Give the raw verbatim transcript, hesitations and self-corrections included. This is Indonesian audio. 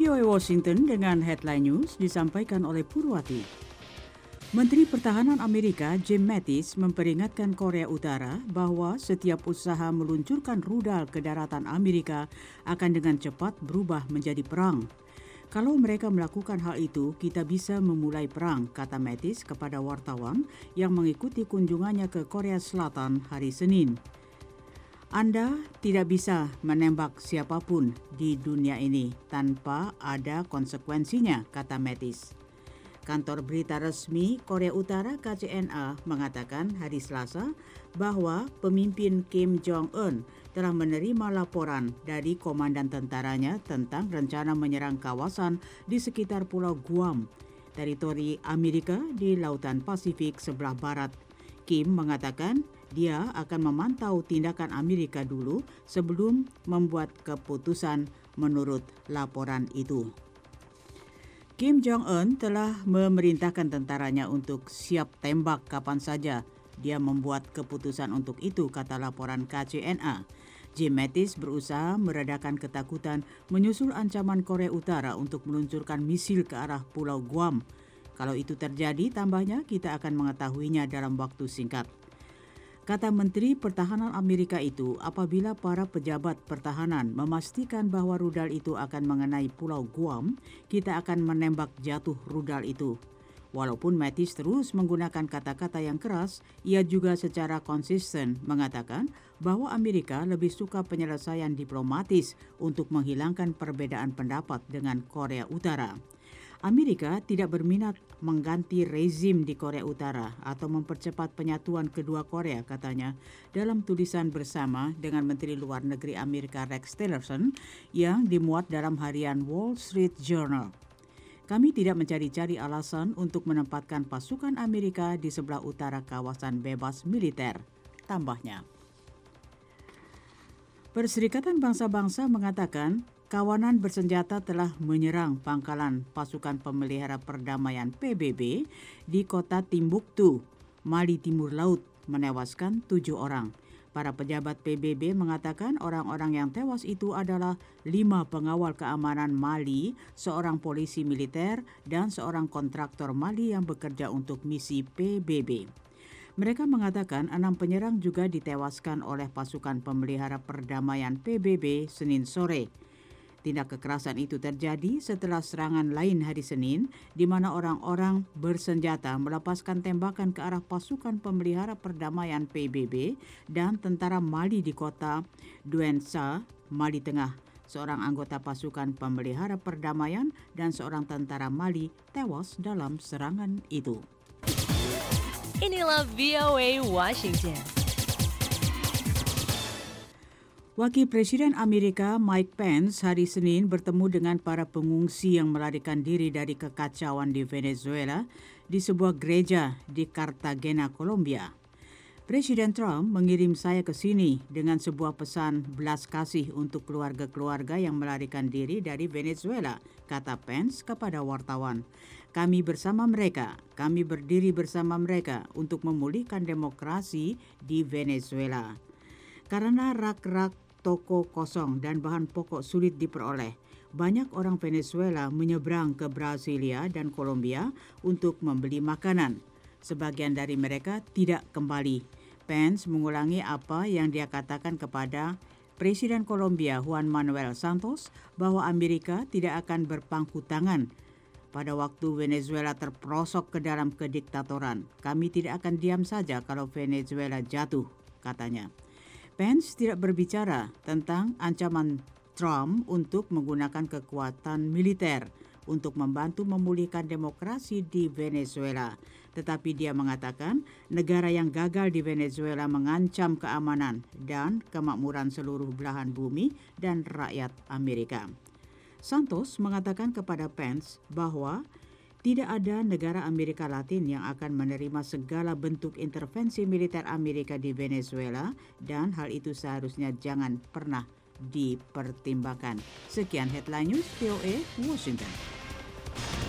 V O A Washington dengan headline news disampaikan oleh Purwati. Menteri Pertahanan Amerika Jim Mattis memperingatkan Korea Utara bahwa setiap usaha meluncurkan rudal ke daratan Amerika akan dengan cepat berubah menjadi perang. Kalau mereka melakukan hal itu, kita bisa memulai perang, kata Mattis kepada wartawan yang mengikuti kunjungannya ke Korea Selatan hari Senin. Anda tidak bisa menembak siapapun di dunia ini tanpa ada konsekuensinya, kata Mattis. Kantor berita resmi Korea Utara K C N A mengatakan hari Selasa bahwa pemimpin Kim Jong-un telah menerima laporan dari komandan tentaranya tentang rencana menyerang kawasan di sekitar Pulau Guam, teritori Amerika di Lautan Pasifik sebelah barat. Kim mengatakan dia akan memantau tindakan Amerika dulu sebelum membuat keputusan menurut laporan itu. Kim Jong-un telah memerintahkan tentaranya untuk siap tembak kapan saja dia membuat keputusan untuk itu, kata laporan K C N A. Jim Mattis berusaha meredakan ketakutan menyusul ancaman Korea Utara untuk meluncurkan misil ke arah Pulau Guam. Kalau itu terjadi, tambahnya kita akan mengetahuinya dalam waktu singkat. Kata Menteri Pertahanan Amerika itu, apabila para pejabat pertahanan memastikan bahwa rudal itu akan mengenai Pulau Guam, kita akan menembak jatuh rudal itu. Walaupun Mattis terus menggunakan kata-kata yang keras, ia juga secara konsisten mengatakan bahwa Amerika lebih suka penyelesaian diplomatis untuk menghilangkan perbedaan pendapat dengan Korea Utara. Amerika tidak berminat mengganti rezim di Korea Utara atau mempercepat penyatuan kedua Korea, katanya dalam tulisan bersama dengan Menteri Luar Negeri Amerika Rex Tillerson yang dimuat dalam harian Wall Street Journal. Kami tidak mencari-cari alasan untuk menempatkan pasukan Amerika di sebelah utara kawasan bebas militer, tambahnya. Perserikatan Bangsa-Bangsa mengatakan kawanan bersenjata telah menyerang pangkalan pasukan pemelihara perdamaian P B B di kota Timbuktu, Mali Timur Laut, menewaskan tujuh orang. Para pejabat P B B mengatakan orang-orang yang tewas itu adalah lima pengawal keamanan Mali, seorang polisi militer, dan seorang kontraktor Mali yang bekerja untuk misi P B B. Mereka mengatakan enam penyerang juga ditewaskan oleh pasukan pemelihara perdamaian P B B Senin sore. Tindak kekerasan itu terjadi setelah serangan lain hari Senin, di mana orang-orang bersenjata melepaskan tembakan ke arah pasukan pemelihara perdamaian P B B dan tentara Mali di kota Douentza, Mali Tengah. Seorang anggota pasukan pemelihara perdamaian dan seorang tentara Mali tewas dalam serangan itu. Inilah V O A Washington. Wakil Presiden Amerika Mike Pence hari Senin bertemu dengan para pengungsi yang melarikan diri dari kekacauan di Venezuela di sebuah gereja di Cartagena, Kolombia. Presiden Trump mengirim saya ke sini dengan sebuah pesan belas kasih untuk keluarga-keluarga yang melarikan diri dari Venezuela, kata Pence kepada wartawan. Kami bersama mereka, kami berdiri bersama mereka untuk memulihkan demokrasi di Venezuela. Karena rak-rak toko kosong dan bahan pokok sulit diperoleh, banyak orang Venezuela menyeberang ke Brasilia dan Kolombia untuk membeli makanan. Sebagian dari mereka tidak kembali. Pence mengulangi apa yang dia katakan kepada Presiden Kolombia Juan Manuel Santos bahwa Amerika tidak akan berpangku tangan pada waktu Venezuela terperosok ke dalam kediktatoran. Kami tidak akan diam saja kalau Venezuela jatuh, katanya. Pence tidak berbicara tentang ancaman Trump untuk menggunakan kekuatan militer untuk membantu memulihkan demokrasi di Venezuela. Tetapi dia mengatakan negara yang gagal di Venezuela mengancam keamanan dan kemakmuran seluruh belahan bumi dan rakyat Amerika. Santos mengatakan kepada Pence bahwa tidak ada negara Amerika Latin yang akan menerima segala bentuk intervensi militer Amerika di Venezuela dan hal itu seharusnya jangan pernah dipertimbangkan. Sekian headline news V O A Washington.